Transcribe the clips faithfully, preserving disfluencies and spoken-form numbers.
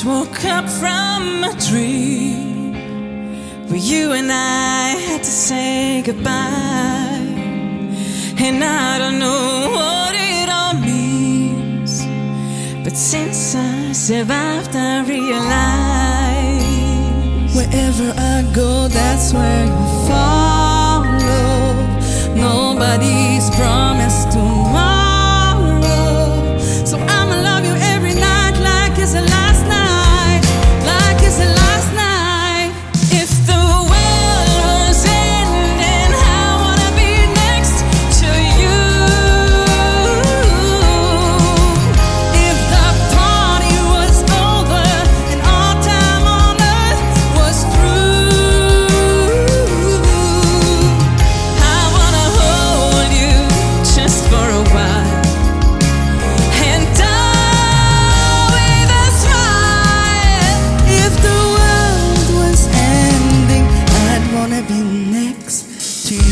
woke up from a dream where you and I had to say goodbye, and I don't know what it all means, but since I survived I realize wherever I go, that's where you follow. Nobody's promised tomorrow, so I'ma love you every night like it's the last night, like it's the last night. If the world was ending, I wanna be next to you. If the party was over and all time on earth was through, I wanna hold you just for a while, and die with a smile. If the world was ending, I'd wanna be next to you.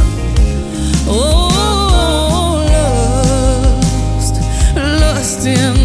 Ooh. Oh, lost, lost in